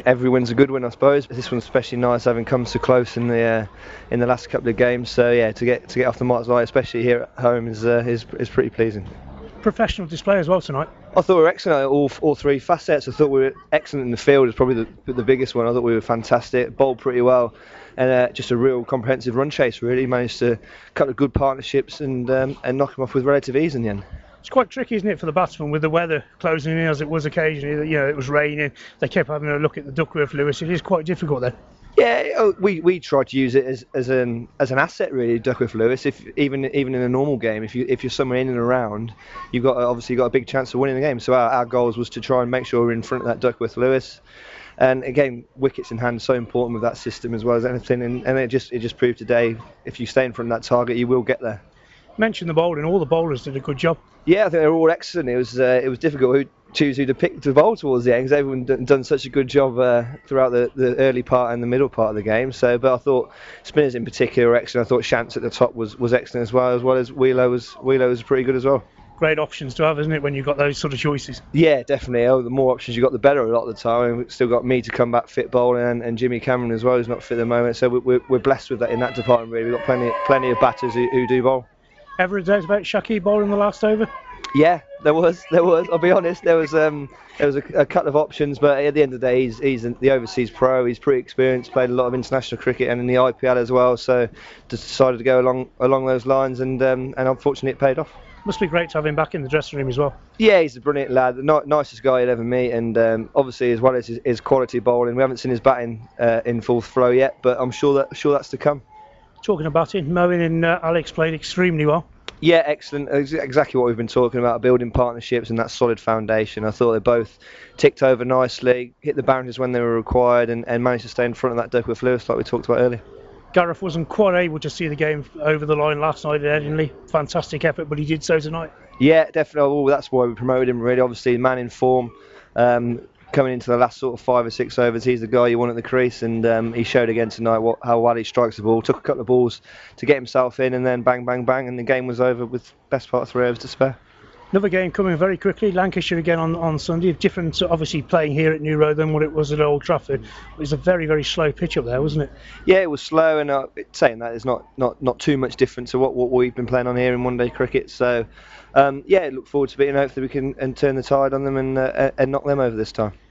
every win's a good win, I suppose. This one's especially nice, having come so close in the last couple of games. So yeah, to get off the marks right, especially here at home, is pretty pleasing. Professional display as well tonight. I thought we were excellent at all three facets. I thought we were excellent in the field. Is probably the biggest one. I thought we were fantastic, bowled pretty well, and just a real comprehensive run chase. Really managed to cut a good partnerships and knock them off with relative ease in the end. It's quite tricky, isn't it, for the batsmen with the weather closing in as it was occasionally. You know, it was raining. They kept having a look at the Duckworth-Lewis. It is quite difficult then. Yeah, we try to use it as an asset really, Duckworth-Lewis. If even in a normal game, if you're somewhere in and around, you've got a big chance of winning the game. So our goals was to try and make sure we're in front of that Duckworth-Lewis. And again, wickets in hand, so important with that system as well as anything. And it just proved today, if you stay in front of that target, you will get there. Mentioned the bowling. All the bowlers did a good job. Yeah, I think they were all excellent. It was difficult to choose who to pick to bowl towards the end, because everyone done such a good job throughout the early part and the middle part of the game. So, but I thought spinners in particular were excellent. I thought Shantz at the top was excellent as well as Wheeler was pretty good as well. Great options to have, isn't it, when you've got those sort of choices? Yeah, definitely. The more options you got, the better a lot of the time. And we've still got me to come back fit bowling, and Jimmy Cameron as well, who's not fit at the moment. So we're blessed with that in that department. Really, we've got plenty of batters who do bowl. Ever a doubt about Shakib bowling the last over? Yeah, there was. I'll be honest. There was a couple of options, but at the end of the day, he's the overseas pro. He's pretty experienced, played a lot of international cricket and in the IPL as well. So just decided to go along those lines, and unfortunately it paid off. Must be great to have him back in the dressing room as well. Yeah, he's a brilliant lad, the nicest guy you'd ever meet, and obviously as well as his quality bowling. We haven't seen his batting in full flow yet, but I'm sure that's to come. Talking of batting, Moeen and Alex played extremely well. Yeah, excellent. Exactly what we've been talking about, building partnerships and that solid foundation. I thought they both ticked over nicely, hit the boundaries when they were required, and managed to stay in front of that Duckworth-Lewis like we talked about earlier. Gareth wasn't quite able to see the game over the line last night at Headingley. Fantastic effort, but he did so tonight. Yeah, definitely. Well, that's why we promoted him, really. Obviously, man in form. Coming into the last sort of 5 or 6 overs, he's the guy you want at the crease, and he showed again tonight how well he strikes the ball. Took a couple of balls to get himself in, and then bang, bang, bang, and the game was over with best part of 3 overs to spare. Another game coming very quickly. Lancashire again on Sunday. Different, obviously, playing here at New Road than what it was at Old Trafford. It was a very, very slow pitch up there, wasn't it? Yeah, it was slow, and saying that is not too much different to what we've been playing on here in one-day cricket. So, look forward to it, and hopefully we can turn the tide on them and knock them over this time.